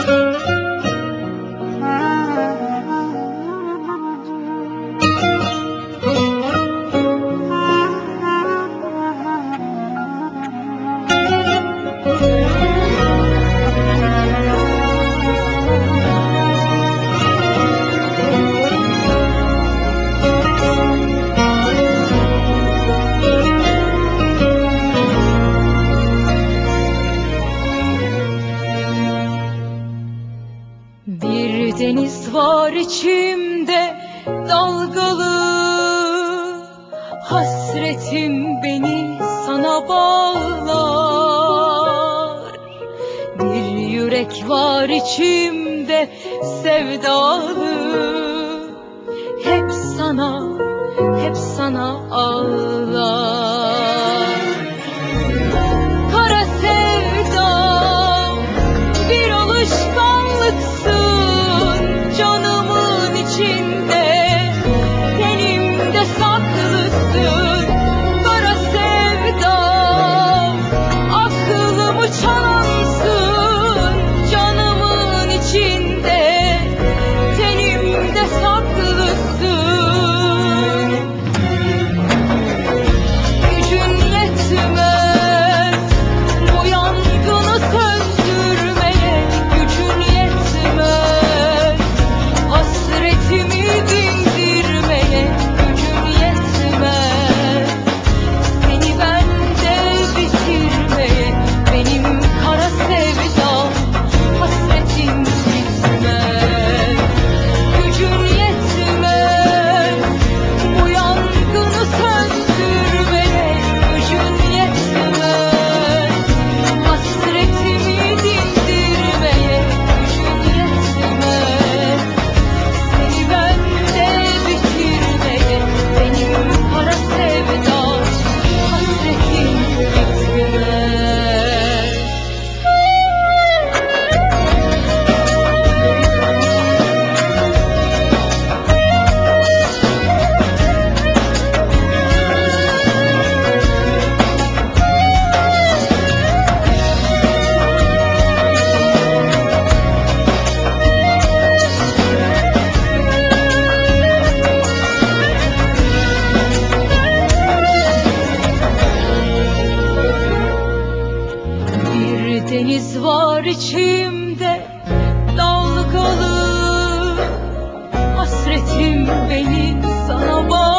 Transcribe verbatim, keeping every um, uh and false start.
Bir deniz var içimde dalgalı, hasretim beni sana bağlar. Bir yürek var içimde sevdalı, hep sana, hep sana ağlar. Kara sevdam bir alışkanlıksın, canımın içinde, tenimde saklısın. Kara sevdam aklımı çalansın, canımın içinde, tenimde saklısın. Gücün yetmez bu yangını söndürmeye, gücün yetmez hasretimi dindirmeye, gücün yetmez seni bende bitirmeye. Benim kara sevdam hasretim bitmez. Gücün yetmez bu yangını söndürmeye, gücün yetmez hasretimi dindirmeye, gücün yetmez seni bende bitirmeye. Benim kara sevdam hasretim bitmez. Bir deniz var içimde dalgalı, hasretim beni sana bağlar.